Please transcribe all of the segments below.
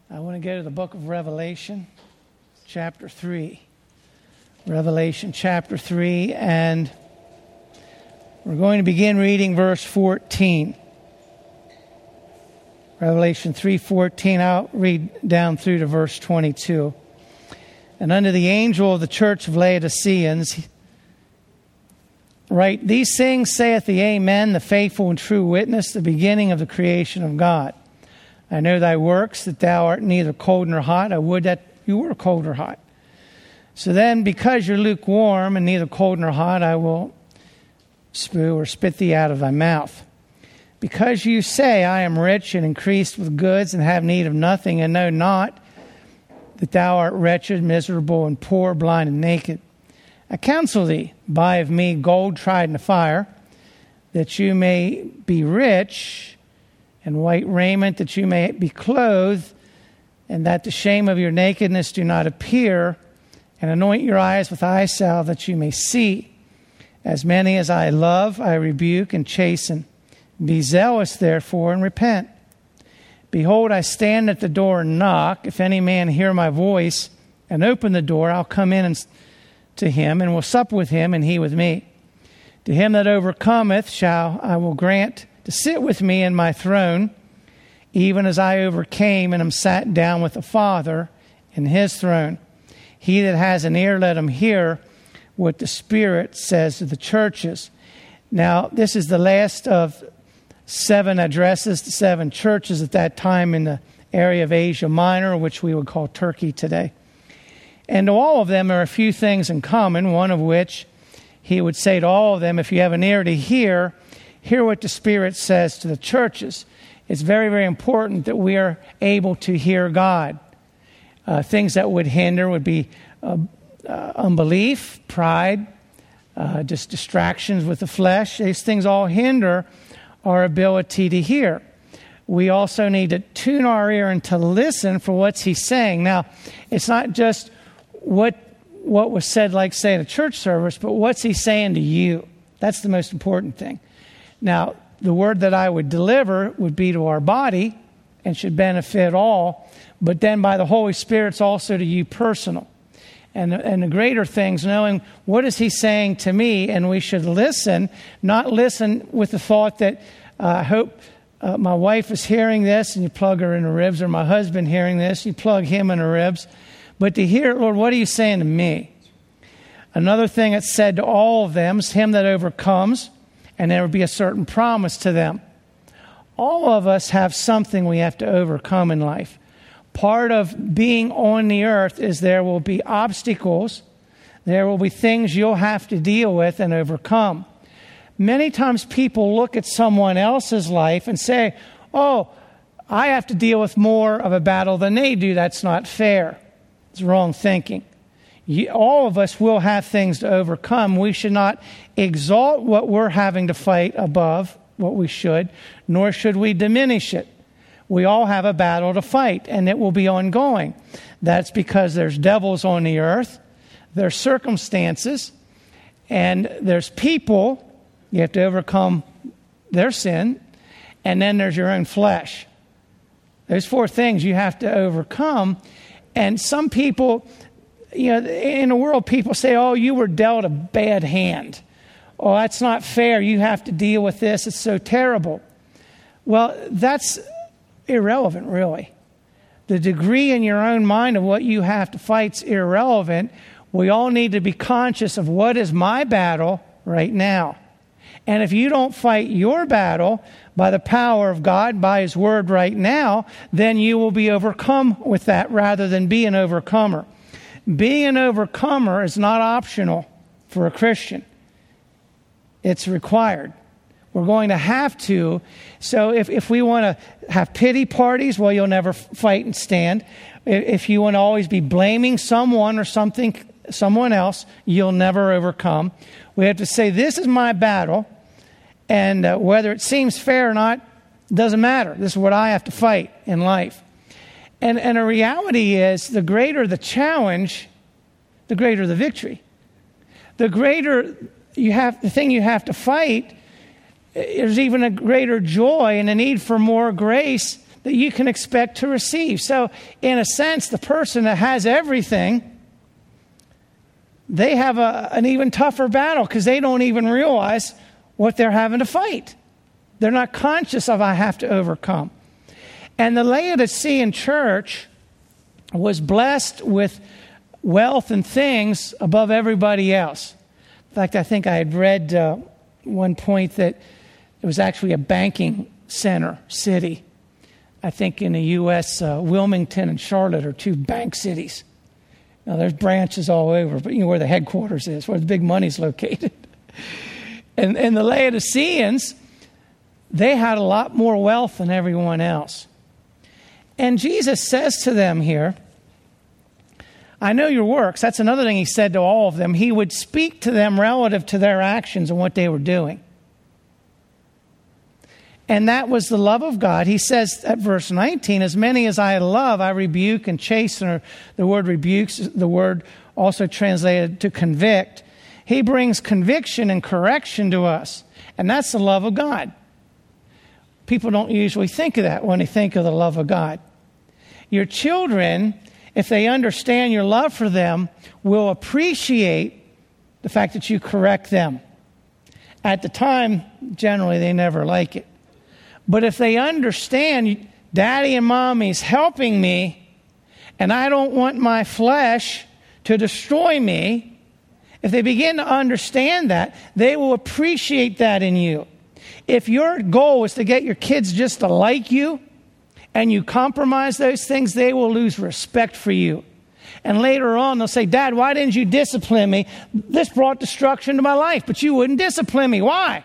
I want to go to the book of Revelation, chapter 3. Revelation chapter 3, and we're going to begin reading verse 14. Revelation 3:14, I'll read down through to verse 22. And unto the angel of the church of Laodiceans write, These things saith the Amen, the faithful and true witness, the beginning of the creation of God. I know thy works, that thou art neither cold nor hot. I would that you were cold or hot. So then, because you're lukewarm and neither cold nor hot, I will spew or spit thee out of thy mouth. Because you say, I am rich and increased with goods and have need of nothing, and know not that thou art wretched, miserable, and poor, blind, and naked. I counsel thee, buy of me gold tried in the fire, that you may be rich, and white raiment, that you may be clothed, and that the shame of your nakedness do not appear, and anoint your eyes with eye salve, that you may see. As many as I love, I rebuke and chasten. Be zealous, therefore, and repent. Behold, I stand at the door and knock. If any man hear my voice and open the door, I'll come in to him, and will sup with him, and he with me. To him that overcometh I will grant to sit with me in my throne, even as I overcame and am sat down with the Father in his throne. He that has an ear, let him hear what the Spirit says to the churches. Now, this is the last of 7 addresses to 7 churches at that time in the area of Asia Minor, which we would call Turkey today. And to all of them, there are a few things in common, one of which he would say to all of them, if you have an ear to hear what the Spirit says to the churches. It's very, very important that we are able to hear God. Things that would hinder would be unbelief, pride, just distractions with the flesh. These things all hinder our ability to hear. We also need to tune our ear and to listen for what he's saying. Now, it's not just what was said, like, say, in a church service, but what's he saying to you? That's the most important thing. Now, the word that I would deliver would be to our body and should benefit all, but then by the Holy Spirit, it's also to you personal. And the greater things, knowing what is he saying to me, and we should listen, not listen with the thought that I hope my wife is hearing this, and you plug her in the ribs, or my husband hearing this, you plug him in the ribs. But to hear, Lord, what are you saying to me? Another thing that's said to all of them is him that overcomes, and there will be a certain promise to them. All of us have something we have to overcome in life. Part of being on the earth is there will be obstacles. There will be things you'll have to deal with and overcome. Many times people look at someone else's life and say, oh, I have to deal with more of a battle than they do. That's not fair. It's wrong thinking. All of us will have things to overcome. We should not exalt what we're having to fight above what we should, nor should we diminish it. We all have a battle to fight, and it will be ongoing. That's because there's devils on the earth, there's circumstances, and there's people. You have to overcome their sin, and then there's your own flesh. There's 4 things you have to overcome, and some people, in the world, people say, oh, you were dealt a bad hand. Oh, that's not fair. You have to deal with this. It's so terrible. Well, that's irrelevant, really. The degree in your own mind of what you have to fight is irrelevant. We all need to be conscious of what is my battle right now. And if you don't fight your battle by the power of God, by his word right now, then you will be overcome with that rather than be an overcomer. Being an overcomer is not optional for a Christian. It's required. We're going to have to. So if we want to have pity parties, well, you'll never fight and stand. If you want to always be blaming someone or someone else, you'll never overcome. We have to say, this is my battle, and whether it seems fair or not, doesn't matter. This is what I have to fight in life. And the reality is, the greater the challenge, the greater the victory. The greater the thing you have to fight, there's even a greater joy and a need for more grace that you can expect to receive. So, in a sense, the person that has everything, they have an even tougher battle because they don't even realize what they're having to fight. They're not conscious of I have to overcome. And the Laodicean church was blessed with wealth and things above everybody else. In fact, I think I had read one point that it was actually a banking city. I think in the U.S., Wilmington and Charlotte are two bank cities. Now, there's branches all over, but you know where the headquarters is, where the big money's located. And the Laodiceans, they had a lot more wealth than everyone else. And Jesus says to them here, I know your works. That's another thing he said to all of them. He would speak to them relative to their actions and what they were doing. And that was the love of God. He says at verse 19, as many as I love, I rebuke and chasten. The word rebukes, the word also translated to convict. He brings conviction and correction to us. And that's the love of God. People don't usually think of that when they think of the love of God. Your children, if they understand your love for them, will appreciate the fact that you correct them. At the time, generally, they never like it. But if they understand, Daddy and Mommy's helping me, and I don't want my flesh to destroy me, if they begin to understand that, they will appreciate that in you. If your goal is to get your kids just to like you, and you compromise those things, they will lose respect for you. And later on, they'll say, Dad, why didn't you discipline me? This brought destruction to my life, but you wouldn't discipline me. Why?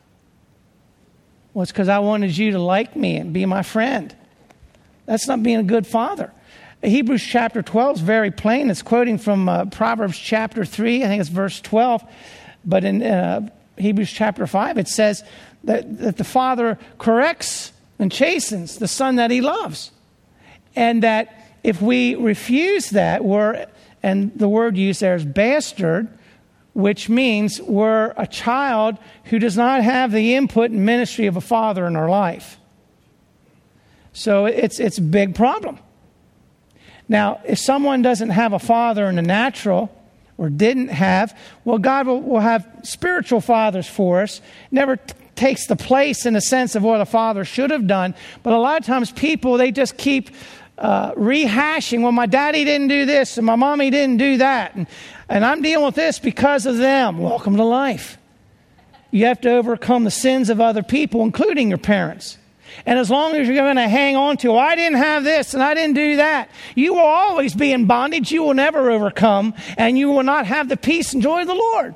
Well, it's because I wanted you to like me and be my friend. That's not being a good father. Hebrews chapter 12 is very plain. It's quoting from Proverbs chapter 3. I think it's verse 12. But in Hebrews chapter 5, it says that the father corrects and chastens the son that he loves. And that if we refuse that, and the word used there is bastard, which means we're a child who does not have the input and ministry of a father in our life. So it's a big problem. Now, if someone doesn't have a father in the natural, or didn't have, well, God will have spiritual fathers for us. Never takes the place in the sense of what a father should have done. But a lot of times people, they just keep rehashing, well, my daddy didn't do this and my mommy didn't do that. And I'm dealing with this because of them. Welcome to life. You have to overcome the sins of other people, including your parents. And as long as you're going to hang on to, I didn't have this and I didn't do that, you will always be in bondage. You will never overcome, and you will not have the peace and joy of the Lord.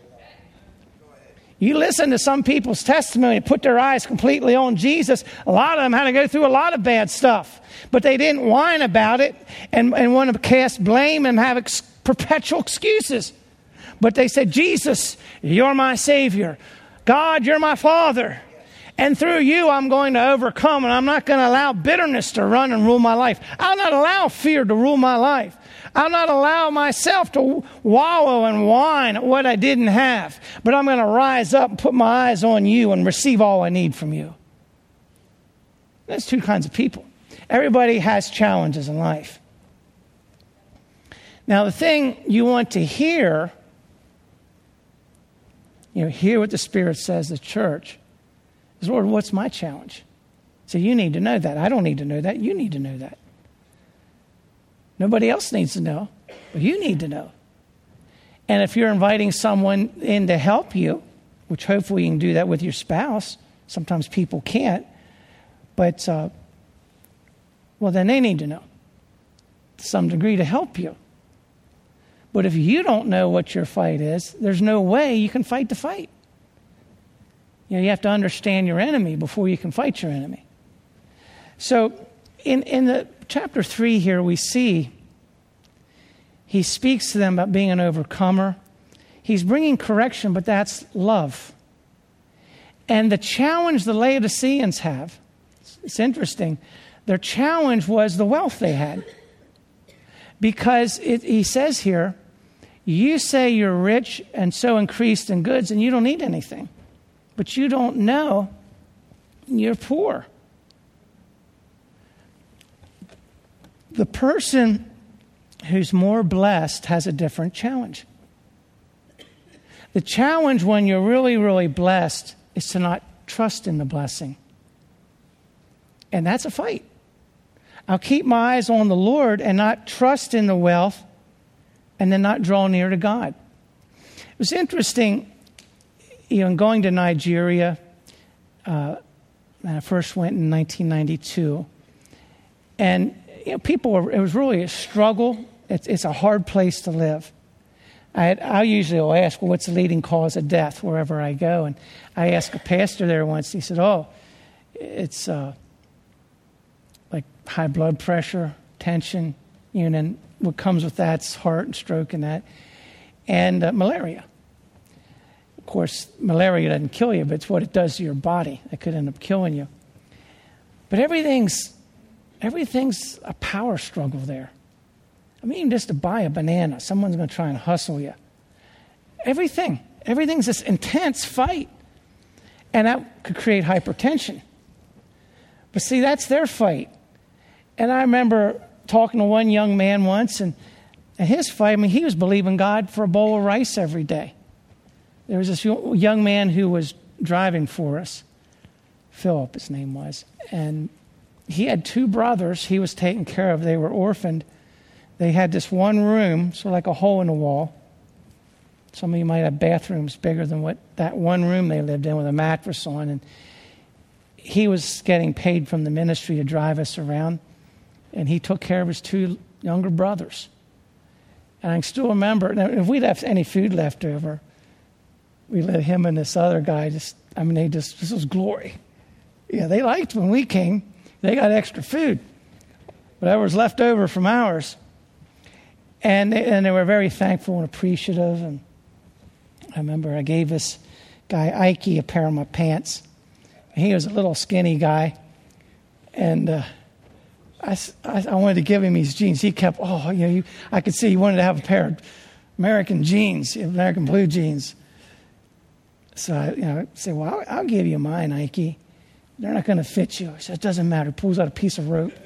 You listen to some people's testimony and put their eyes completely on Jesus. A lot of them had to go through a lot of bad stuff, but they didn't whine about it and want to cast blame and have perpetual excuses. But they said, Jesus, you're my Savior. God, you're my Father. And through you, I'm going to overcome, and I'm not going to allow bitterness to run and rule my life. I'll not allow fear to rule my life. I'll not allow myself to wallow and whine at what I didn't have. But I'm going to rise up and put my eyes on you and receive all I need from you. There's two kinds of people. Everybody has challenges in life. Now, the thing you want to hear, hear what the Spirit says to the church, is, Lord, what's my challenge? So you need to know that. I don't need to know that. You need to know that. Nobody else needs to know, but you need to know. And if you're inviting someone in to help you, which hopefully you can do that with your spouse, sometimes people can't, but, then they need to know to some degree to help you. But if you don't know what your fight is, there's no way you can fight the fight. You have to understand your enemy before you can fight your enemy. So in the chapter 3 here, we see he speaks to them about being an overcomer. He's bringing correction, but that's love. And the challenge the Laodiceans have, it's interesting, their challenge was the wealth they had. Because he says here, you say you're rich and so increased in goods and you don't need anything. But you don't know you're poor. the person who's more blessed has a different challenge. The challenge when you're really, really blessed is to not trust in the blessing. And that's a fight. I'll keep my eyes on the Lord and not trust in the wealth and then not draw near to God. It was interesting, in going to Nigeria. I first went in 1992. And it was really a struggle. It's a hard place to live. I usually will ask, well, what's the leading cause of death wherever I go? And I asked a pastor there once, he said, it's like high blood pressure, tension, and then what comes with that's heart and stroke and that, and malaria. Of course, malaria doesn't kill you, but it's what it does to your body. It could end up killing you. But everything's a power struggle there. I mean, just to buy a banana, someone's going to try and hustle you. Everything's this intense fight. And that could create hypertension. But see, that's their fight. And I remember talking to one young man once, and his fight, he was believing God for a bowl of rice every day. There was this young man who was driving for us. Philip, his name was. And he had 2 brothers he was taking care of. They were orphaned. They had this one room, sort of like a hole in the wall. Some of you might have bathrooms bigger than what that one room they lived in with a mattress on. And he was getting paid from the ministry to drive us around. And he took care of his 2 younger brothers. And I still remember, now, if we'd have any food left over, we let him and this other guy this was glory. Yeah, they liked when we came. They got extra food. Whatever was left over from ours. And they were very thankful and appreciative. And I remember I gave this guy, Ike, a pair of my pants. He was a little skinny guy. And I wanted to give him these jeans. He kept, I could see he wanted to have a pair of American jeans, American blue jeans. So I said, well, I'll give you mine, Ike. They're not going to fit you. He said, it doesn't matter. Pulls out a piece of rope.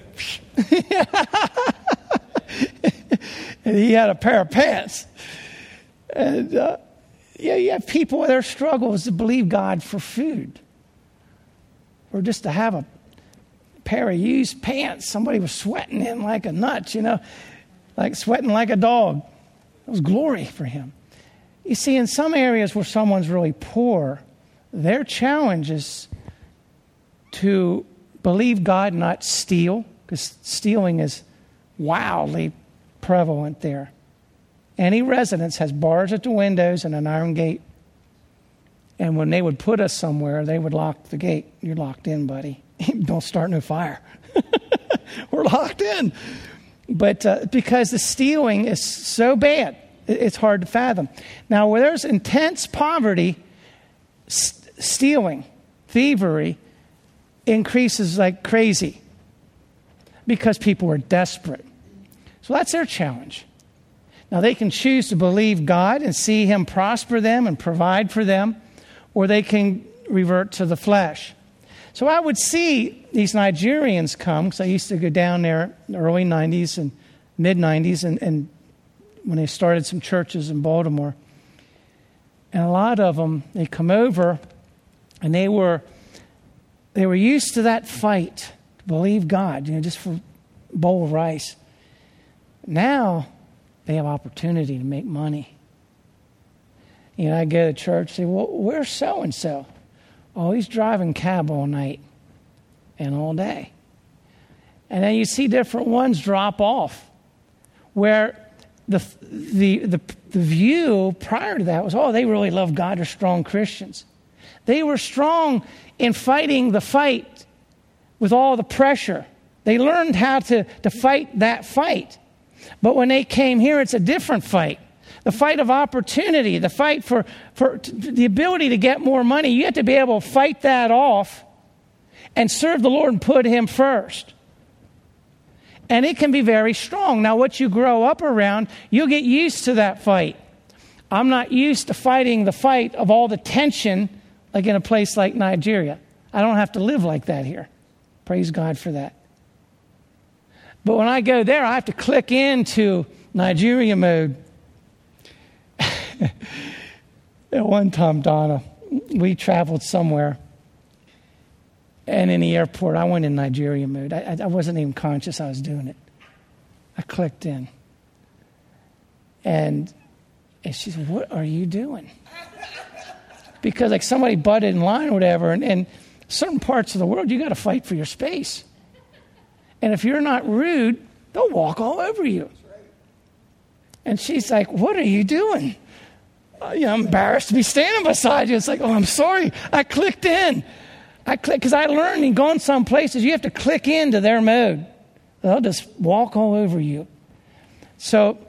And he had a pair of pants. And you have people, their struggle is to believe God for food. Or just to have a pair of used pants somebody was sweating in like a nut, like sweating like a dog. It was glory for him. You see, in some areas where someone's really poor, their challenge is to believe God, not steal, because stealing is wildly prevalent there. Any residence has bars at the windows and an iron gate. And when they would put us somewhere, they would lock the gate. You're locked in, buddy. Don't start no fire. We're locked in. But because the stealing is so bad, it's hard to fathom. Now, where there's intense poverty, stealing, thievery, increases like crazy because people are desperate. So that's their challenge. Now, they can choose to believe God and see Him prosper them and provide for them, or they can revert to the flesh. So I would see these Nigerians come, because I used to go down there in the early 90s and mid-90s, and when they started some churches in Baltimore. And a lot of them, they come over, and they were used to that fight to believe God, just for a bowl of rice. Now, they have opportunity to make money. I go to church, say, well, where's so-and-so? Oh, he's driving cab all night and all day. And then you see different ones drop off, where the view prior to that was, they really love God, they're strong Christians. They were strong in fighting the fight with all the pressure. They learned how to fight that fight. But when they came here, it's a different fight. The fight of opportunity, the fight for the ability to get more money. You have to be able to fight that off and serve the Lord and put Him first. And it can be very strong. Now, what you grow up around, you'll get used to that fight. I'm not used to fighting the fight of all the tension like in a place like Nigeria. I don't have to live like that here. Praise God for that. But when I go there, I have to click into Nigeria mode. At one time, Donna, we traveled somewhere, and in the airport, I went in Nigeria mode. I wasn't even conscious I was doing it. I clicked in. And she said, "What are you doing?" Because like somebody butted in line or whatever, and certain parts of the world, you got to fight for your space. And if you're not rude, they'll walk all over you. And she's like, "What are you doing?" I'm embarrassed to be standing beside you. It's like, "Oh, I'm sorry. I clicked in." Because I learned in going some places, you have to click into their mode. They'll just walk all over you. So,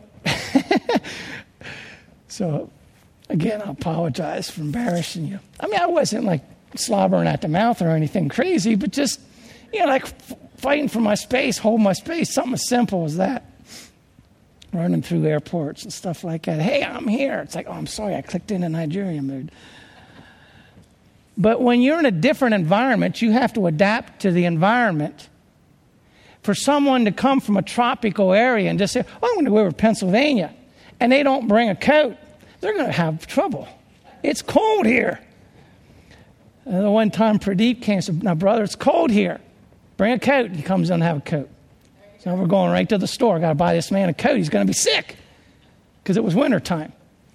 again, I apologize for embarrassing you. I mean, I wasn't like slobbering at the mouth or anything crazy, but just, like fighting for my space, holding my space, something as simple as that. Running through airports and stuff like that. "Hey, I'm here." It's like, "Oh, I'm sorry, I clicked into Nigeria mode." But when you're in a different environment, you have to adapt to the environment. For someone to come from a tropical area and just say, "Oh, I'm going to go over to Pennsylvania," and they don't bring a coat, they're going to have trouble. It's cold here. The one time Pradeep came and said, "Now, brother, it's cold here. Bring a coat." He comes in and have a coat. So we're going right to the store. I got to buy this man a coat. He's going to be sick because it was wintertime.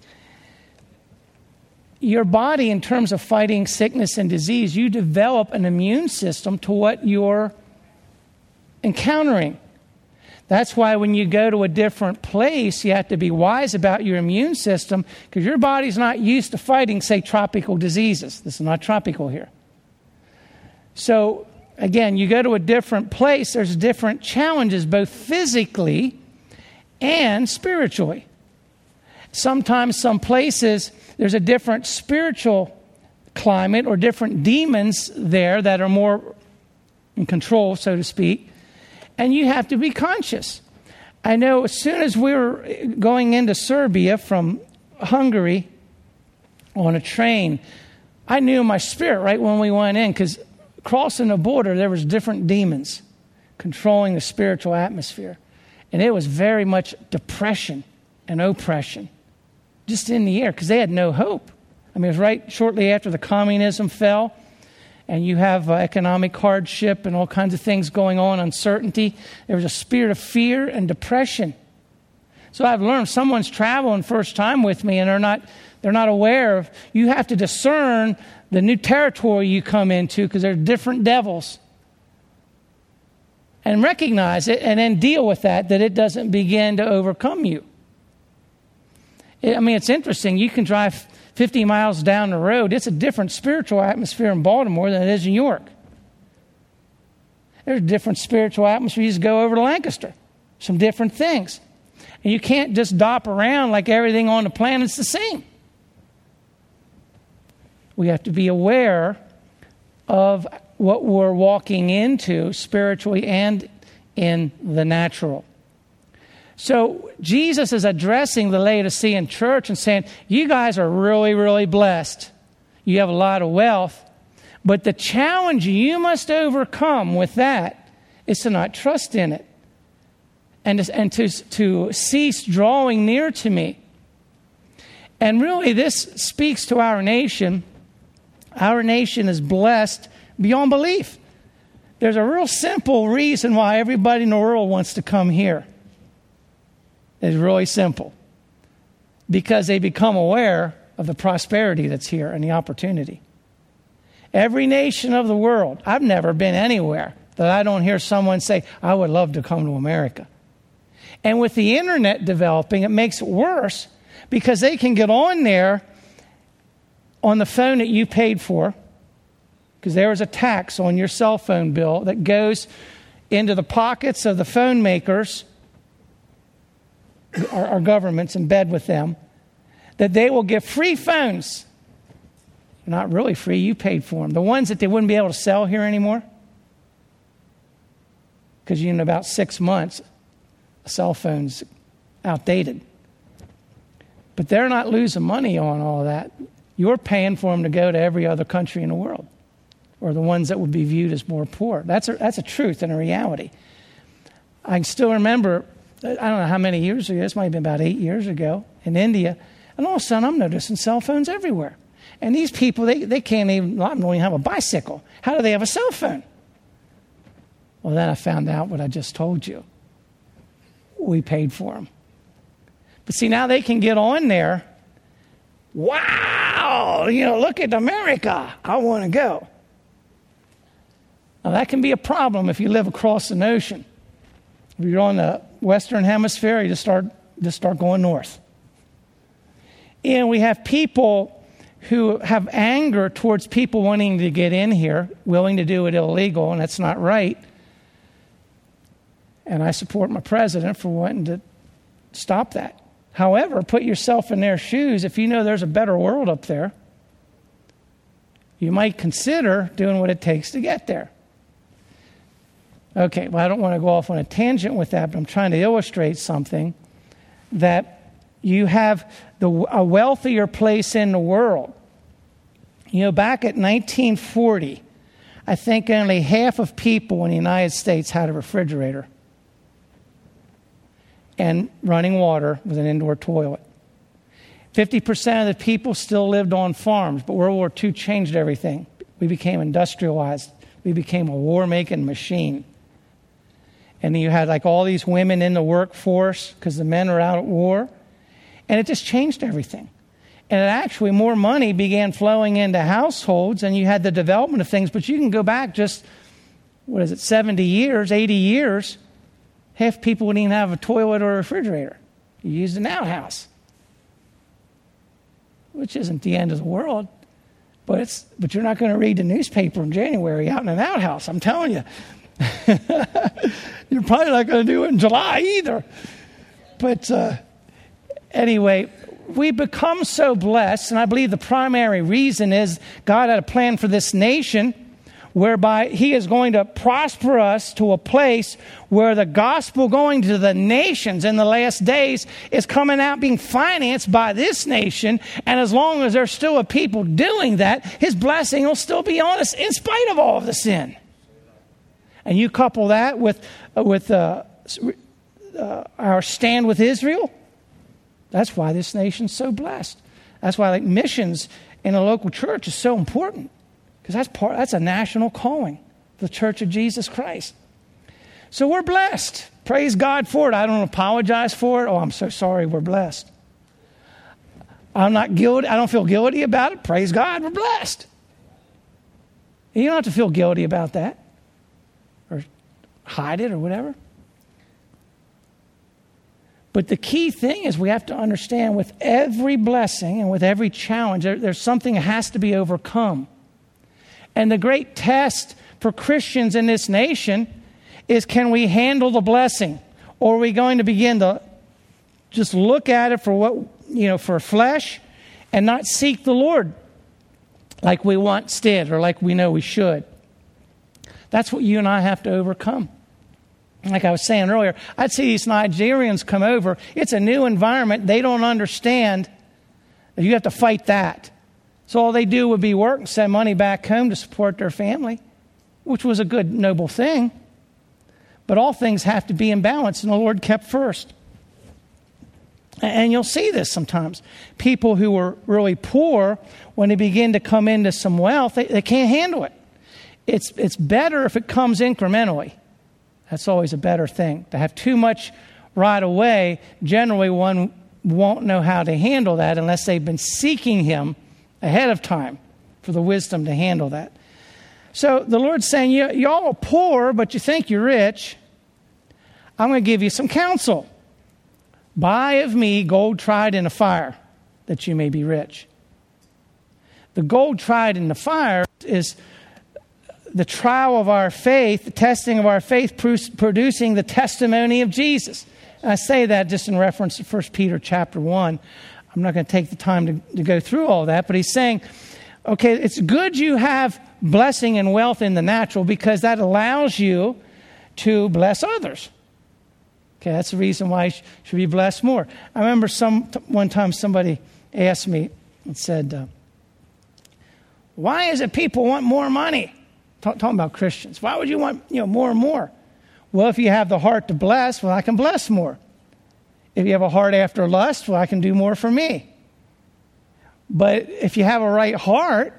Your body, in terms of fighting sickness and disease, you develop an immune system to what you're encountering. That's why when you go to a different place, you have to be wise about your immune system because your body's not used to fighting, say, tropical diseases. This is not tropical here. So, again, you go to a different place, there's different challenges, both physically and spiritually. Sometimes some places, there's a different spiritual climate or different demons there that are more in control, so to speak. And you have to be conscious. I know as soon as we were going into Serbia from Hungary on a train, I knew in my spirit right when we went in, because crossing the border, there was different demons controlling the spiritual atmosphere. And it was very much depression and oppression just in the air because they had no hope. I mean, it was right shortly after the communism fell. And you have economic hardship and all kinds of things going on, uncertainty. There was a spirit of fear and depression. So I've learned someone's traveling first time with me and they're not aware of, you have to discern the new territory you come into because there are different devils. And recognize it and then deal with that it doesn't begin to overcome you. It's interesting. You can drive 50 miles down the road, it's a different spiritual atmosphere in Baltimore than it is in York. There's a different spiritual atmosphere. You just go over to Lancaster. Some different things. And you can't just dop around like everything on the planet's the same. We have to be aware of what we're walking into spiritually and in the natural. So Jesus is addressing the Laodicean church and saying, you guys are really, really blessed. You have a lot of wealth. But the challenge you must overcome with that is to not trust in it. And to cease drawing near to me. And really this speaks to our nation. Our nation is blessed beyond belief. There's a real simple reason why everybody in the world wants to come here. It's really simple. Because they become aware of the prosperity that's here and the opportunity. Every nation of the world, I've never been anywhere that I don't hear someone say, I would love to come to America. And with the internet developing, it makes it worse because they can get on there on the phone that you paid for, because there is a tax on your cell phone bill that goes into the pockets of the phone makers. Our government's in bed with them, that they will give free phones. Not really free, you paid for them. The ones that they wouldn't be able to sell here anymore. Because in about 6 months, a cell phone's outdated. But they're not losing money on all of that. You're paying for them to go to every other country in the world, or the ones that would be viewed as more poor. That's a truth and a reality. I can still remember, I don't know how many years ago, this might have been about 8 years ago in India, and all of a sudden I'm noticing cell phones everywhere. And these people, they can't even, a lot of them don't even have a bicycle. How do they have a cell phone? Well, then I found out what I just told you. We paid for them. But see, now they can get on there. Wow, look at America. I want to go. Now, that can be a problem if you live across an ocean. If you're on the Western Hemisphere, you just start going north. And we have people who have anger towards people wanting to get in here, willing to do it illegal, and that's not right. And I support my president for wanting to stop that. However, put yourself in their shoes. If you know there's a better world up there, you might consider doing what it takes to get there. Okay, well, I don't want to go off on a tangent with that, but I'm trying to illustrate something, that you have a wealthier place in the world. Back at 1940, I think only half of people in the United States had a refrigerator and running water with an indoor toilet. 50% of the people still lived on farms, but World War II changed everything. We became industrialized. We became a war-making machine. And you had like all these women in the workforce because the men are out at war. And it just changed everything. And actually more money began flowing into households, and you had the development of things. But you can go back just, 70 years, 80 years, half people wouldn't even have a toilet or a refrigerator. You used an outhouse, which isn't the end of the world. But you're not going to read the newspaper in January out in an outhouse, I'm telling you. You're probably not going to do it in July either. But anyway, we become so blessed, and I believe the primary reason is God had a plan for this nation whereby he is going to prosper us to a place where the gospel going to the nations in the last days is coming out being financed by this nation. And as long as there's still a people doing that, his blessing will still be on us in spite of all of the sin. And you couple that with our stand with Israel. That's why this nation's so blessed. That's why missions in a local church is so important, because that's a national calling, the Church of Jesus Christ. So we're blessed. Praise God for it. I don't apologize for it. Oh, I'm so sorry. We're blessed. I'm not guilty. I don't feel guilty about it. Praise God. We're blessed. You don't have to feel guilty about that or hide it or whatever. But the key thing is we have to understand with every blessing and with every challenge, there's something that has to be overcome. And the great test for Christians in this nation is, can we handle the blessing? Or are we going to begin to just look at it for for flesh and not seek the Lord like we once did or like we know we should? That's what you and I have to overcome. Like I was saying earlier, I'd see these Nigerians come over. It's a new environment. They don't understand that you have to fight that. So all they do would be work and send money back home to support their family, which was a good, noble thing. But all things have to be in balance, and the Lord kept first. And you'll see this sometimes. People who were really poor, when they begin to come into some wealth, they can't handle it. It's better if it comes incrementally. That's always a better thing. To have too much right away, generally one won't know how to handle that unless they've been seeking him ahead of time for the wisdom to handle that. So the Lord's saying, y'all are poor, but you think you're rich. I'm going to give you some counsel. Buy of me gold tried in the fire, that you may be rich. The gold tried in the fire is the trial of our faith, the testing of our faith, producing the testimony of Jesus. And I say that just in reference to 1 Peter chapter 1. I'm not going to take the time to go through all that, but he's saying, okay, it's good you have blessing and wealth in the natural because that allows you to bless others. Okay, that's the reason why you should be blessed more. I remember one time somebody asked me and said, why is it people want more money? Talking about Christians. Why would you want more and more? Well, if you have the heart to bless, well, I can bless more. If you have a heart after lust, well, I can do more for me. But if you have a right heart,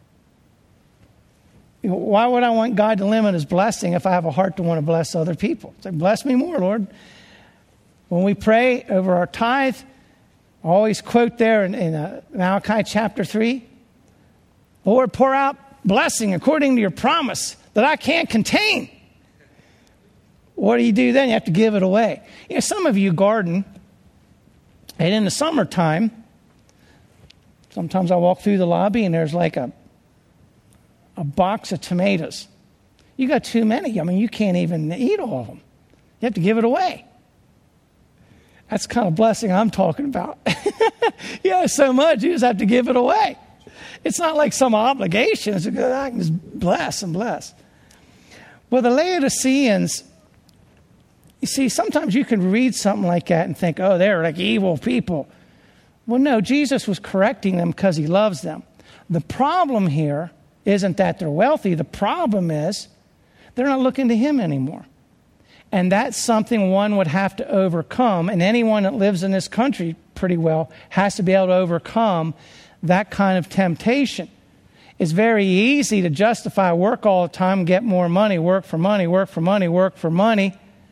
why would I want God to limit his blessing if I have a heart to want to bless other people? It's like, bless me more, Lord. When we pray over our tithe, I always quote there in Malachi chapter 3, Lord, pour out blessing according to your promise that I can't contain. What do you do then? You have to give it away. You know, some of you garden, and in the summertime, sometimes I walk through the lobby and there's like a box of tomatoes. You got too many. I mean, you can't even eat all of them. You have to give it away. That's the kind of blessing I'm talking about. You have so much, you just have to give it away. It's not like some obligation. It's like, I can just bless and bless. Well, the Laodiceans, you see, sometimes you can read something like that and think, oh, they're like evil people. Well, no, Jesus was correcting them because he loves them. The problem here isn't that they're wealthy. The problem is they're not looking to him anymore. And that's something one would have to overcome. And anyone that lives in this country pretty well has to be able to overcome that kind of temptation. It's very easy to justify work all the time, get more money, work for money, work for money, work for money.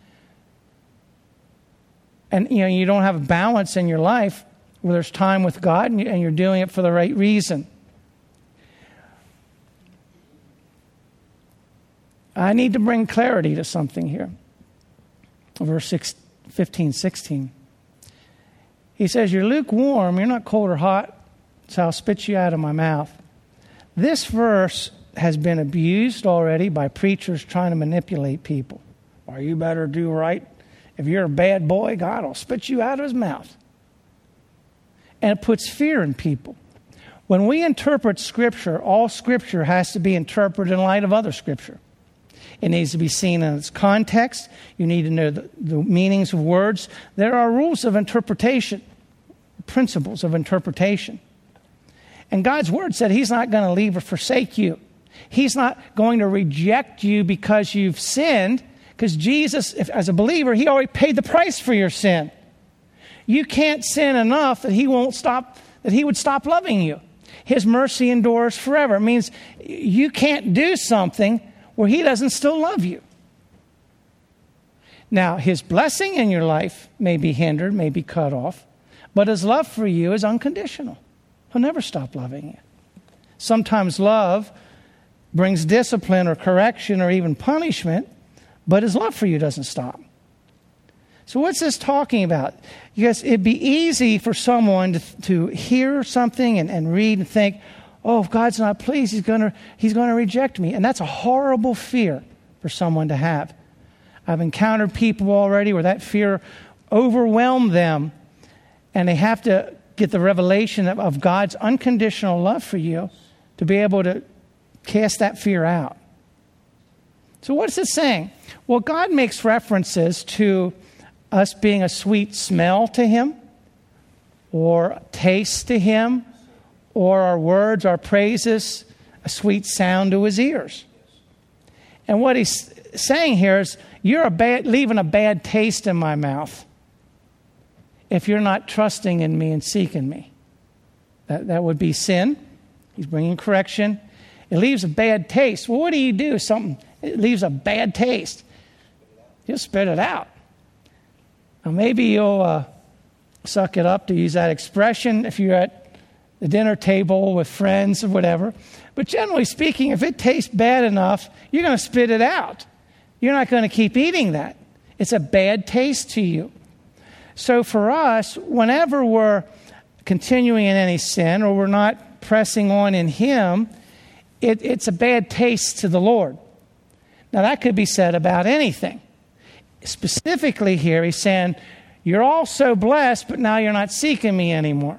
And you don't have a balance in your life where there's time with God and you're doing it for the right reason. I need to bring clarity to something here. Verse 15, 16. He says, you're lukewarm, you're not cold or hot, so I'll spit you out of my mouth. This verse has been abused already by preachers trying to manipulate people. Or you better do right. If you're a bad boy, God will spit you out of his mouth. And it puts fear in people. When we interpret Scripture, all Scripture has to be interpreted in light of other Scripture. It needs to be seen in its context. You need to know the meanings of words. There are rules of interpretation, principles of interpretation. And God's Word said he's not going to leave or forsake you. He's not going to reject you because you've sinned, because Jesus, as a believer, he already paid the price for your sin. You can't sin enough that he would stop loving you. His mercy endures forever. It means you can't do something where he doesn't still love you. Now, his blessing in your life may be hindered, may be cut off, but his love for you is unconditional. He'll never stop loving you. Sometimes love brings discipline or correction or even punishment, but his love for you doesn't stop. So what's this talking about? Yes, it'd be easy for someone to hear something and read and think, oh, if God's not pleased, he's going to reject me. And that's a horrible fear for someone to have. I've encountered people already where that fear overwhelmed them, and they have to get the revelation of God's unconditional love for you to be able to cast that fear out. So what is it saying? Well, God makes references to us being a sweet smell to him, or taste to him, or our words, our praises, a sweet sound to his ears. And what he's saying here is, you're leaving a bad taste in my mouth if you're not trusting in me and seeking me. That would be sin. He's bringing correction. It leaves a bad taste. Well, what do you do? It leaves a bad taste. You'll spit it out. Now, maybe you'll suck it up, to use that expression, if you're at the dinner table with friends or whatever. But generally speaking, if it tastes bad enough, you're going to spit it out. You're not going to keep eating that. It's a bad taste to you. So for us, whenever we're continuing in any sin or we're not pressing on in him, it's a bad taste to the Lord. Now that could be said about anything. Specifically here, he's saying, you're all so blessed, but now you're not seeking me anymore.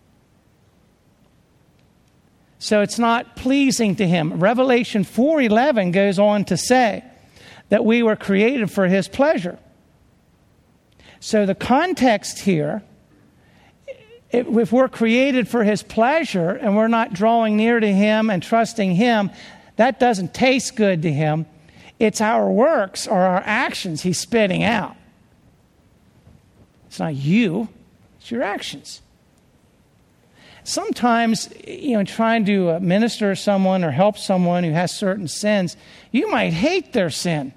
So it's not pleasing to him. Revelation 4:11 goes on to say that we were created for his pleasure. So the context here, if we're created for his pleasure and we're not drawing near to him and trusting him, that doesn't taste good to him. It's our works or our actions he's spitting out. It's not you, it's your actions. Sometimes, trying to minister to someone or help someone who has certain sins, you might hate their sin.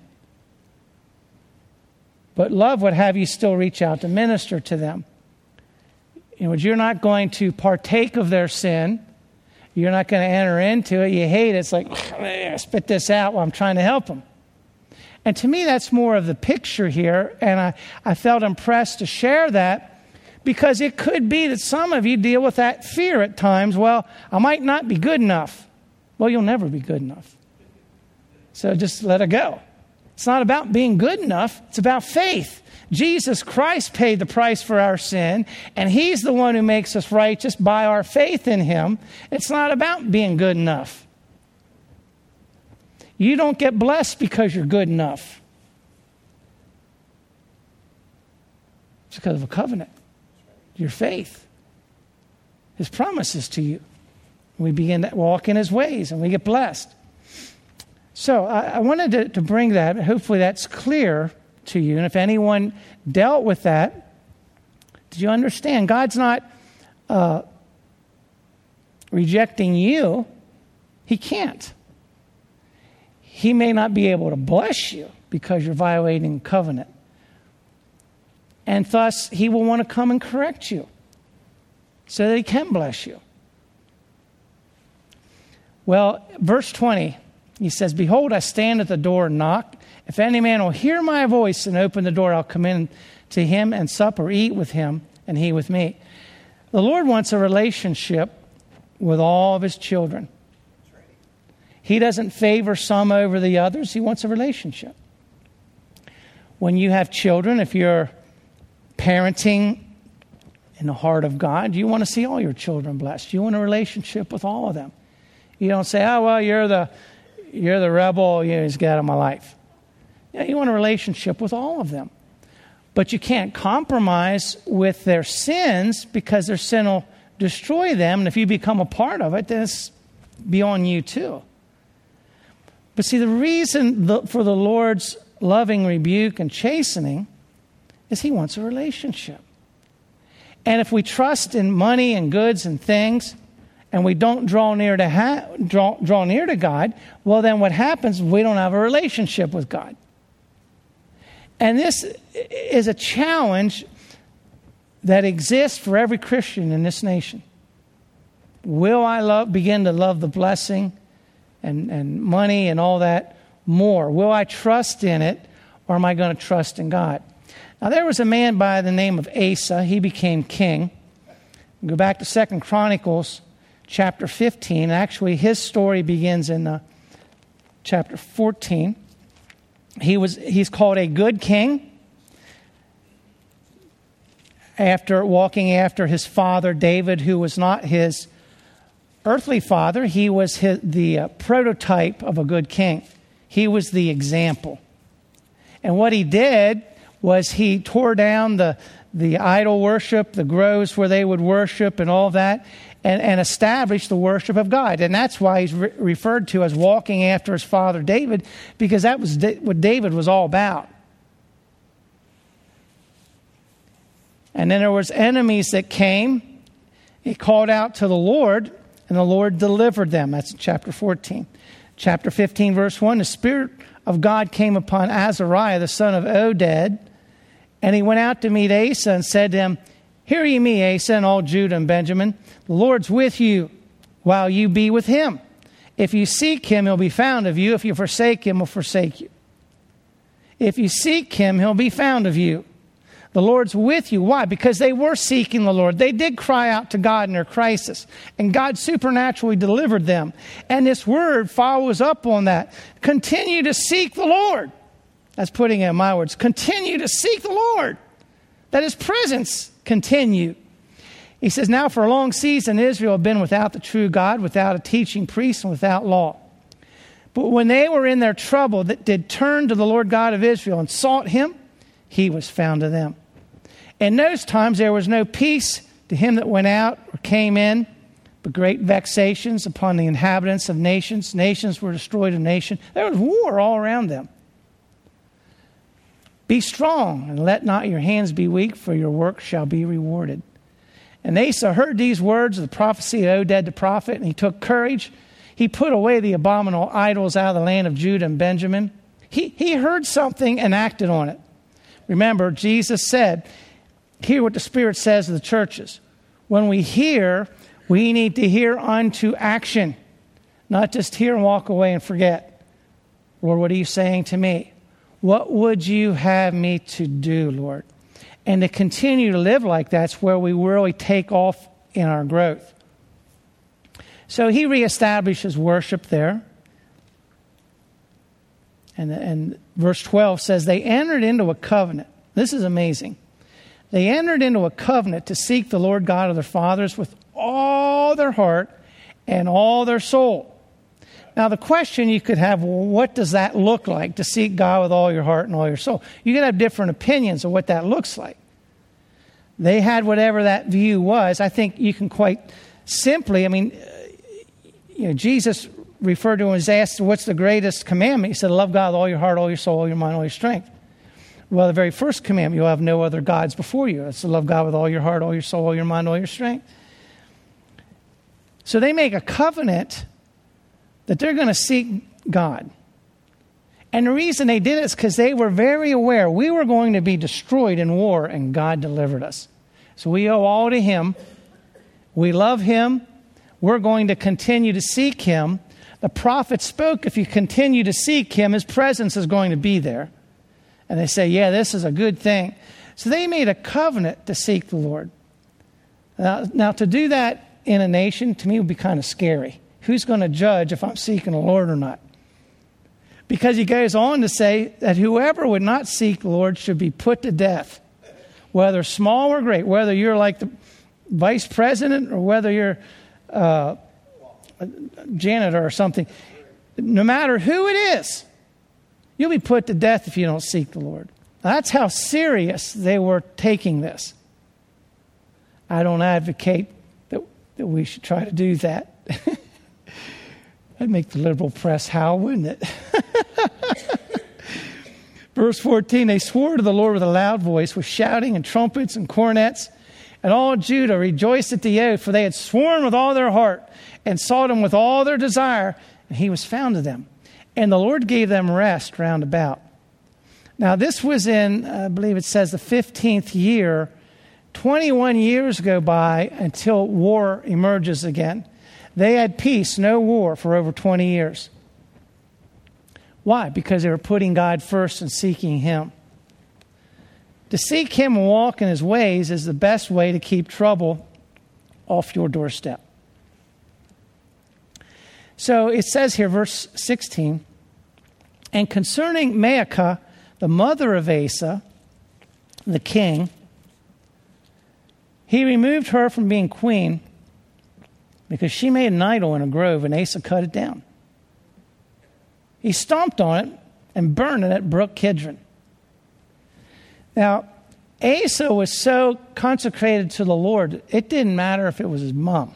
But love would have you still reach out to minister to them. You're not going to partake of their sin. You're not going to enter into it. You hate it. It's like, spit this out while I'm trying to help them. And to me, that's more of the picture here. And I felt impressed to share that because it could be that some of you deal with that fear at times. Well, I might not be good enough. Well, you'll never be good enough. So just let it go. It's not about being good enough. It's about faith. Jesus Christ paid the price for our sin, and he's the one who makes us righteous by our faith in him. It's not about being good enough. You don't get blessed because you're good enough. It's because of a covenant. Your faith. His promises to you. We begin to walk in his ways, and we get blessed. So I wanted to bring that. Hopefully that's clear to you. And if anyone dealt with that, did you understand? God's not rejecting you. He can't. He may not be able to bless you because you're violating covenant. And thus, he will want to come and correct you so that he can bless you. Well, verse 20, he says, "Behold, I stand at the door and knock. If any man will hear my voice and open the door, I'll come in to him and sup or eat with him and he with me." The Lord wants a relationship with all of his children. He doesn't favor some over the others. He wants a relationship. When you have children, if you're parenting in the heart of God, you want to see all your children blessed. You want a relationship with all of them. You don't say, "Oh, well, you're the rebel. Just get out of my life." You want a relationship with all of them. But you can't compromise with their sins because their sin will destroy them. And if you become a part of it, then it's beyond you too. But see, the reason for the Lord's loving rebuke and chastening is he wants a relationship. And if we trust in money and goods and things, and we don't draw near to God, well, then what happens? We don't have a relationship with God. And this is a challenge that exists for every Christian in this nation. Will I begin to love the blessing and money and all that more? Will I trust in it, or am I going to trust in God? Now, there was a man by the name of Asa. He became king. Go back to 2 Chronicles chapter 15. Actually, his story begins in chapter 14. He's called a good king after walking after his father David, who was not his earthly father. He was the prototype of a good king. He was the example. And what he did was he tore down the idol worship, the groves where they would worship and all that, and established the worship of God. And that's why he's referred to as walking after his father David, because that was what David was all about. And then there was enemies that came. He called out to the Lord, and the Lord delivered them. That's in chapter 14. Chapter 15, verse 1, the Spirit of God came upon Azariah, the son of Oded, and he went out to meet Asa and said to him, "Hear ye me, Asa, and all Judah and Benjamin. The Lord's with you while you be with him. If you seek him, he'll be found of you. If you forsake him, he'll forsake you. If you seek him, he'll be found of you. The Lord's with you." Why? Because they were seeking the Lord. They did cry out to God in their crisis, and God supernaturally delivered them. And this word follows up on that. Continue to seek the Lord. That's putting it in my words. Continue to seek the Lord, that his presence continue. He says, "Now for a long season Israel had been without the true God, without a teaching priest, and without law. But when they were in their trouble, that did turn to the Lord God of Israel and sought him, he was found of them. In those times there was no peace to him that went out or came in, but great vexations upon the inhabitants of nations. Nations were destroyed of nation. There was war all around them. Be strong, and let not your hands be weak, for your work shall be rewarded. And Asa heard these words of the prophecy of Oded the prophet, and he took courage. He put away the abominable idols out of the land of Judah and Benjamin. He heard something and acted on it. Remember, Jesus said, hear what the Spirit says to the churches. When we hear, we need to hear unto action, not just hear and walk away and forget. Lord, what are you saying to me? What would you have me to do, Lord? And to continue to live like that's where we really take off in our growth. So he reestablishes worship there. And verse 12 says, they entered into a covenant. This is amazing. They entered into a covenant to seek the Lord God of their fathers with all their heart and all their soul. Now, the question you could have, well, what does that look like, to seek God with all your heart and all your soul? You could have different opinions of what that looks like. They had whatever that view was. I think you can quite simply, Jesus referred to him as asked, what's the greatest commandment? He said, love God with all your heart, all your soul, all your mind, all your strength. Well, the very first commandment, you'll have no other gods before you. That's to love God with all your heart, all your soul, all your mind, all your strength. So they make a covenant that they're going to seek God. And the reason they did it is because they were very aware we were going to be destroyed in war, and God delivered us. So we owe all to him. We love him. We're going to continue to seek him. The prophet spoke, if you continue to seek him, his presence is going to be there. And they say, yeah, this is a good thing. So they made a covenant to seek the Lord. Now to do that in a nation, to me, would be kind of scary. Who's going to judge if I'm seeking the Lord or not? Because he goes on to say that whoever would not seek the Lord should be put to death, whether small or great, whether you're like the vice president or whether you're a janitor or something. No matter who it is, you'll be put to death if you don't seek the Lord. That's how serious they were taking this. I don't advocate that we should try to do that. That'd make the liberal press howl, wouldn't it? Verse 14, they swore to the Lord with a loud voice, with shouting and trumpets and cornets. And all Judah rejoiced at the oath, for they had sworn with all their heart and sought him with all their desire, and he was found to them. And the Lord gave them rest round about. Now this was in, I believe it says, the 15th year. 21 years go by until war emerges again. They had peace, no war, for over 20 years. Why? Because they were putting God first and seeking him. To seek him and walk in his ways is the best way to keep trouble off your doorstep. So it says here, verse 16, and concerning Maacah, the mother of Asa, the king, he removed her from being queen because she made an idol in a grove, and Asa cut it down. He stomped on it and burned it at Brook Kidron. Now, Asa was so consecrated to the Lord, it didn't matter if it was his mom.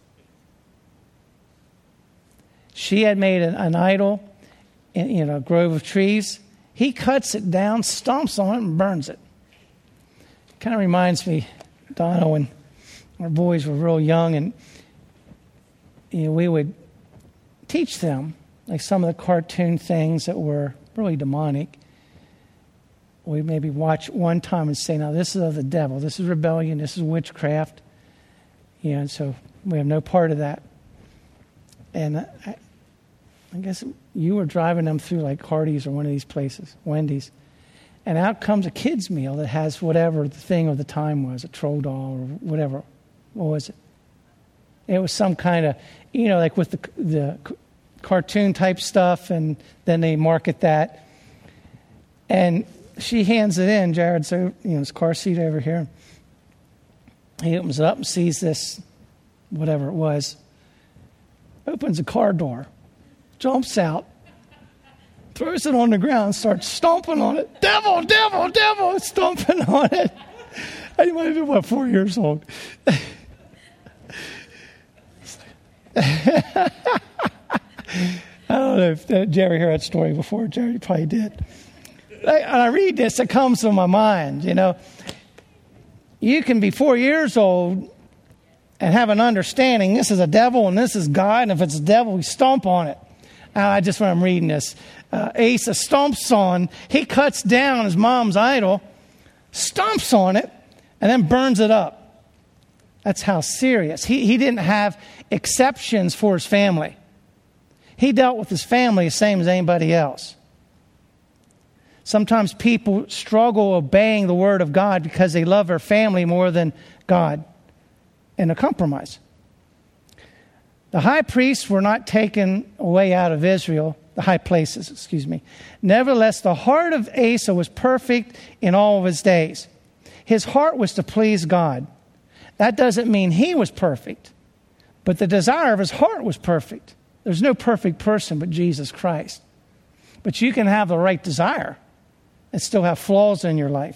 She had made an idol in a grove of trees. He cuts it down, stomps on it, and burns it. Kind of reminds me, Donna, when our boys were real young, and we would teach them like some of the cartoon things that were really demonic. We maybe watch one time and say, now this is of the devil. This is rebellion. This is witchcraft. And so we have no part of that. And I guess you were driving them through like Hardee's or one of these places, Wendy's. And out comes a kid's meal that has whatever the thing of the time was, a troll doll or whatever. What was it? It was some kind of, like with the cartoon type stuff, and then they market that. And she hands it in. Jared's his car seat over here. He opens it up and sees this, whatever it was. Opens the car door, jumps out, throws it on the ground, starts stomping on it. Devil, devil, devil, stomping on it. I might have been, 4 years old. I don't know if Jerry heard that story before. Jerry probably did. I read this, it comes to my mind, You can be 4 years old and have an understanding. This is a devil and this is God. And if it's a devil, we stomp on it. When I'm reading this, Asa stomps on, he cuts down his mom's idol, stomps on it, and then burns it up. That's how serious. He didn't have exceptions for his family. He dealt with his family the same as anybody else. Sometimes people struggle obeying the word of God because they love their family more than God, in a compromise. The high priests were not taken away out of Israel, the high places, excuse me. Nevertheless, the heart of Asa was perfect in all of his days. His heart was to please God. That doesn't mean he was perfect, but the desire of his heart was perfect. There's no perfect person but Jesus Christ. But you can have the right desire and still have flaws in your life.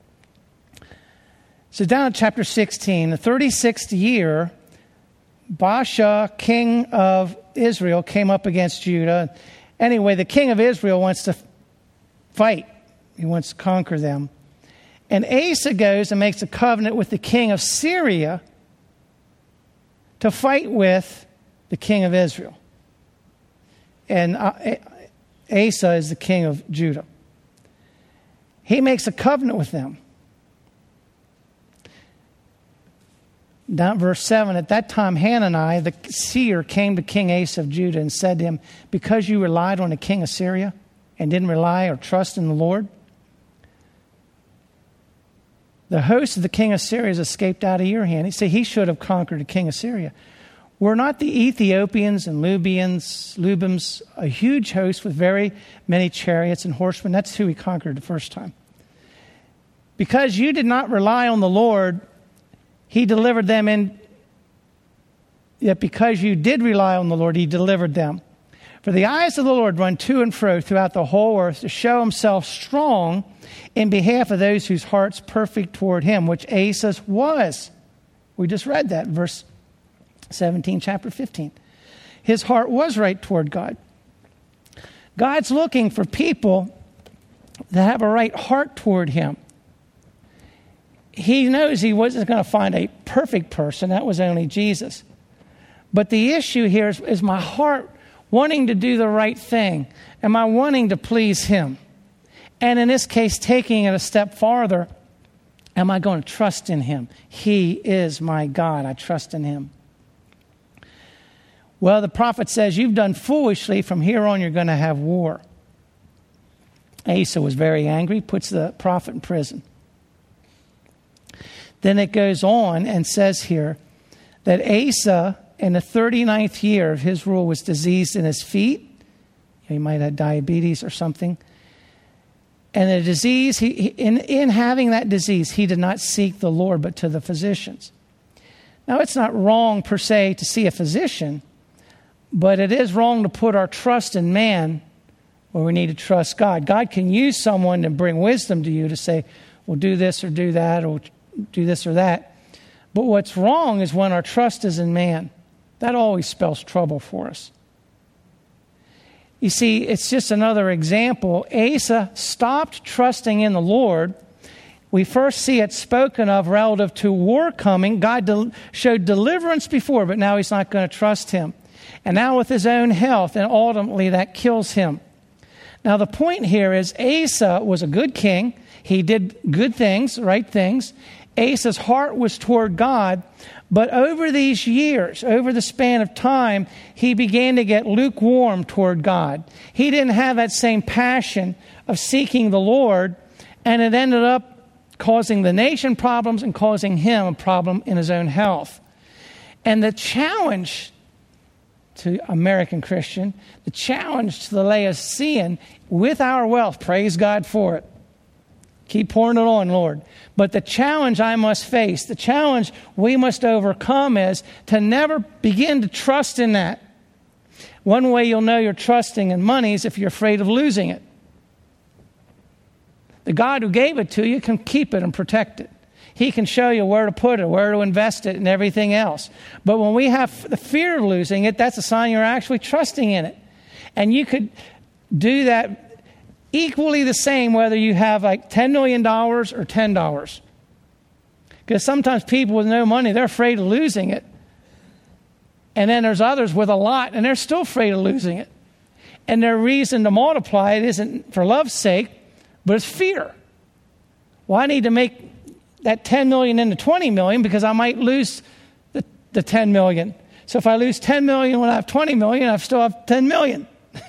So down in chapter 16, the 36th year, Baasha, king of Israel, came up against Judah. Anyway, the king of Israel wants to fight. He wants to conquer them. And Asa goes and makes a covenant with the king of Syria to fight with the king of Israel. And Asa is the king of Judah. He makes a covenant with them. Down verse 7, at that time Hanani, the seer, came to King Asa of Judah and said to him, because you relied on the king of Syria and didn't rely or trust in the Lord, the host of the king of Syria has escaped out of your hand. He said he should have conquered the king of Syria. Were not the Ethiopians and Lubims a huge host with very many chariots and horsemen? That's who he conquered the first time. Because you did not rely on the Lord, he delivered them in. Yet because you did rely on the Lord, he delivered them. For the eyes of the Lord run to and fro throughout the whole earth to show himself strong in behalf of those whose heart's perfect toward him, which Asa's was. We just read that in verse 17, chapter 15. His heart was right toward God. God's looking for people that have a right heart toward him. He knows he wasn't going to find a perfect person. That was only Jesus. But the issue here is my heart wanting to do the right thing. Am I wanting to please him? And in this case, taking it a step farther, am I going to trust in him? He is my God. I trust in him. Well, the prophet says, you've done foolishly. From here on, you're going to have war. Asa was very angry, puts the prophet in prison. Then it goes on and says here that Asa, in the 39th year of his rule, was diseased in his feet. He might have diabetes or something. And the disease, in having that disease, he did not seek the Lord, but to the physicians. Now, it's not wrong per se to see a physician, but it is wrong to put our trust in man where we need to trust God. God can use someone to bring wisdom to you to say, well, do this or do that, or do this or that. But what's wrong is when our trust is in man. That always spells trouble for us. You see, it's just another example. Asa stopped trusting in the Lord. We first see it spoken of relative to war coming. God showed deliverance before, but now he's not going to trust him. And now with his own health, and ultimately that kills him. Now the point here is Asa was a good king. He did good things, right things. Asa's heart was toward God. But over these years, over the span of time, he began to get lukewarm toward God. He didn't have that same passion of seeking the Lord, and it ended up causing the nation problems and causing him a problem in his own health. And the challenge to American Christian, the challenge to the Laodicean with our wealth, praise God for it. Keep pouring it on, Lord. But the challenge I must face, the challenge we must overcome is to never begin to trust in that. One way you'll know you're trusting in money is if you're afraid of losing it. The God who gave it to you can keep it and protect it. He can show you where to put it, where to invest it, and everything else. But when we have the fear of losing it, that's a sign you're actually trusting in it. And you could do that equally the same whether you have like $10 million or $10. Because sometimes people with no money, they're afraid of losing it. And then there's others with a lot, and they're still afraid of losing it. And their reason to multiply it isn't for love's sake, but it's fear. Well, I need to make that 10 million into 20 million because I might lose the 10 million. So if I lose 10 million when I have 20 million, I still have 10 million.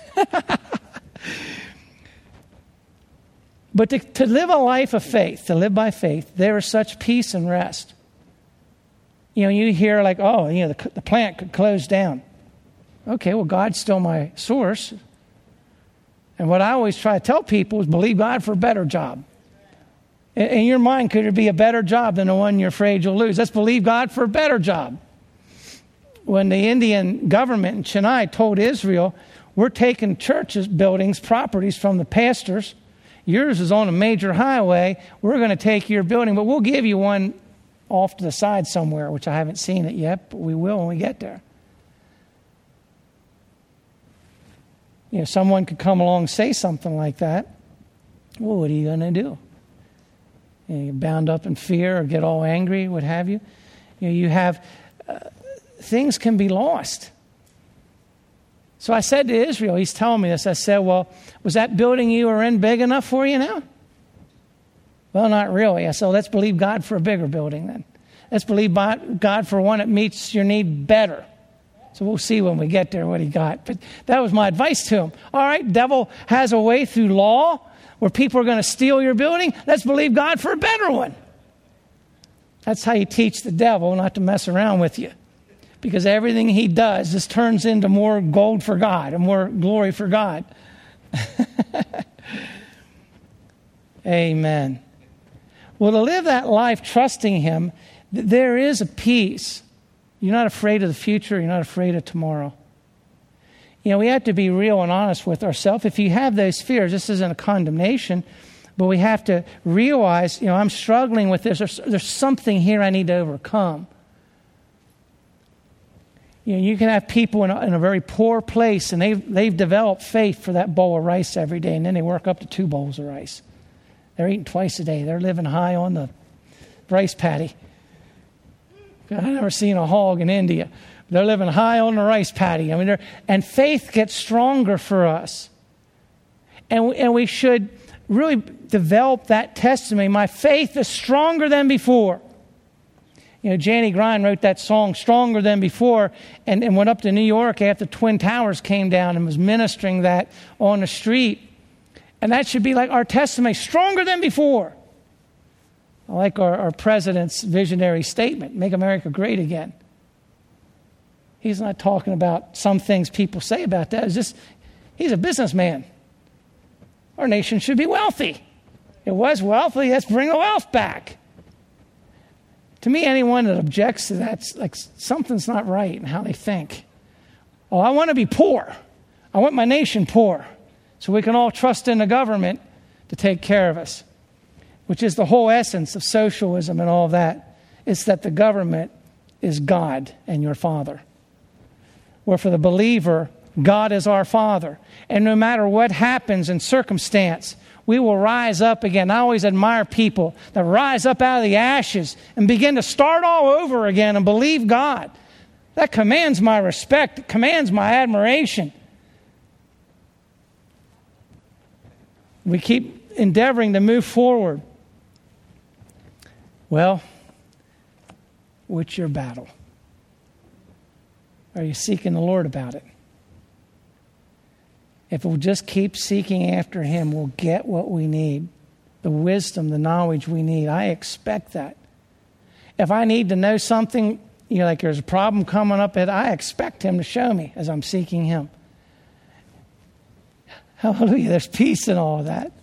But to live a life of faith, to live by faith, there is such peace and rest. You know, you hear like, oh, you know, the plant could close down. Okay, well, God's still my source. And what I always try to tell people is believe God for a better job. In your mind, could there be a better job than the one you're afraid you'll lose? Let's believe God for a better job. When the Indian government in Chennai told Israel, we're taking churches, buildings, properties from the pastors. Yours is on a major highway. We're going to take your building, but we'll give you one off to the side somewhere, which I haven't seen it yet, but we will when we get there. You know, someone could come along and say something like that. Well, what are you going to do? You know, you're bound up in fear or get all angry, what have you. You know, you have things can be lost. So I said to Israel, he's telling me this, I said, well, was that building you were in big enough for you now? Well, not really. I said, well, let's believe God for a bigger building then. Let's believe God for one that meets your need better. So we'll see when we get there what he got. But that was my advice to him. All right, devil has a way through law where people are going to steal your building. Let's believe God for a better one. That's how you teach the devil not to mess around with you. Because everything he does just turns into more gold for God and more glory for God. Amen. Well, to live that life trusting him, there is a peace. You're not afraid of the future. You're not afraid of tomorrow. You know, we have to be real and honest with ourselves. If you have those fears, this isn't a condemnation, but we have to realize, you know, I'm struggling with this. There's something here I need to overcome. You know, you can have people in a very poor place, and they've developed faith for that bowl of rice every day, and then they work up to 2 bowls of rice. They're eating twice a day. They're living high on the rice paddy. I've never seen a hog in India. They're living high on the rice paddy. I mean, and faith gets stronger for us. And we should really develop that testimony. My faith is stronger than before. You know, Janie Grine wrote that song, Stronger Than Before, and went up to New York after Twin Towers came down and was ministering that on the street. And that should be like our testimony, stronger than before. I like our president's visionary statement, make America great again. He's not talking about some things people say about that. It's just, he's a businessman. Our nation should be wealthy. It was wealthy, let's bring the wealth back. To me, anyone that objects to that's like something's not right in how they think. Oh, I want to be poor. I want my nation poor so we can all trust in the government to take care of us, which is the whole essence of socialism and all that. It's that the government is God and your Father. Where for the believer, God is our Father. And no matter what happens in circumstance, we will rise up again. I always admire people that rise up out of the ashes and begin to start all over again and believe God. That commands my respect. It commands my admiration. We keep endeavoring to move forward. Well, what's your battle? Are you seeking the Lord about it? If we'll just keep seeking after him, we'll get what we need. The wisdom, the knowledge we need. I expect that. If I need to know something, you know, like there's a problem coming up, I expect him to show me as I'm seeking him. Hallelujah. There's peace in all of that.